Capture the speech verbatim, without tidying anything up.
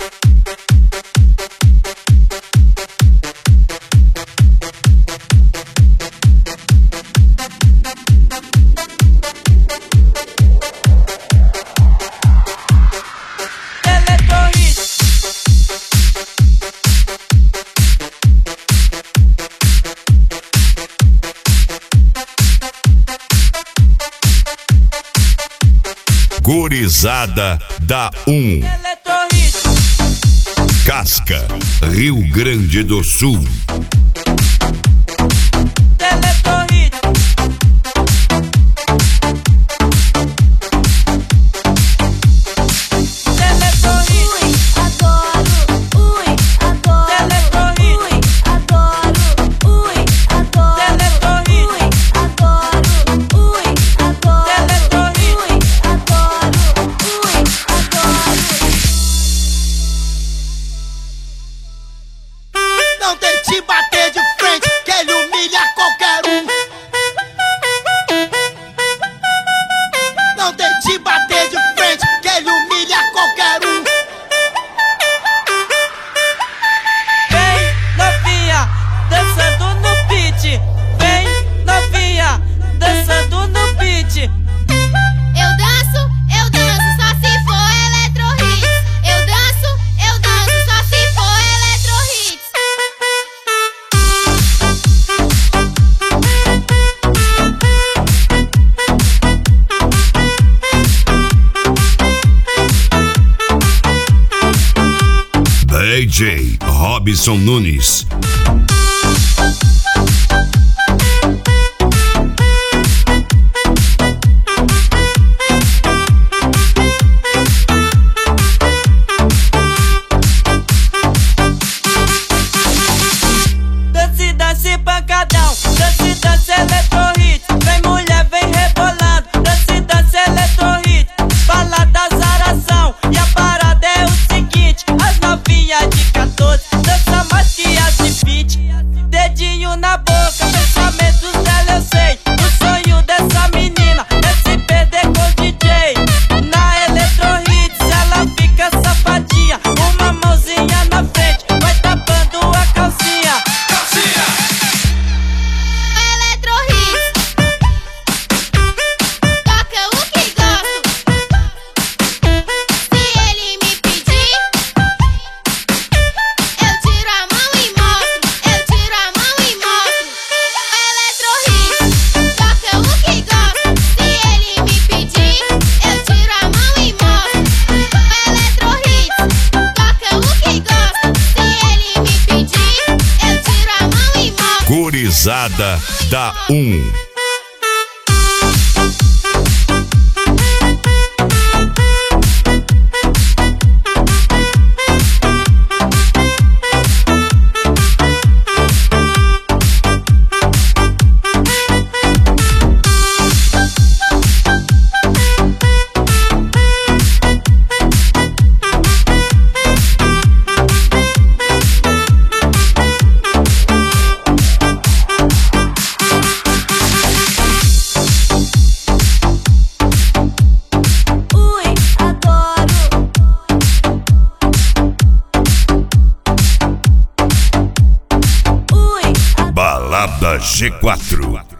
Gurizada da um. Casca, Rio Grande do Sul. Não tente bater de frente, que ele humilha qualquer um. Não tente bater de frente, que ele humilha qualquer um. Vem novinha, dançando no beat. Vem novinha, dançando no beat. Eu danço, eu danço só se for Electro Hits. Eu danço, eu danço só se for Electro Hits. D J Robson Nunes. Dance, dance, pancadão. Dance, dance, Electro Hits. Vem mulher, vem rebolando. Dance, dance, Electro Hits. Balada, zaração. E a parada é o seguinte: as novinhas de quatorze dança mais que as de vinte. Dedinho na boca, pensamentos dela eu sei. O sonho dessa menina é se perder com o D J. Na Electro Hits ela fica safadinha. Uma mãozinha na frente, vai tapando a calcinha. Electro Hits. Toca o que gosto. Se ele me pedir, eu tiro a mão e mostro. Eu tiro a mão e mostro. Electro Hits. Toca o que gosto. Se ele me pedir, eu tiro a mão e mostro. Electro Hits. Toca o que gosto. Se ele me pedir, eu tiro a mão e mostro. Gurizada da um. Balada G quatro.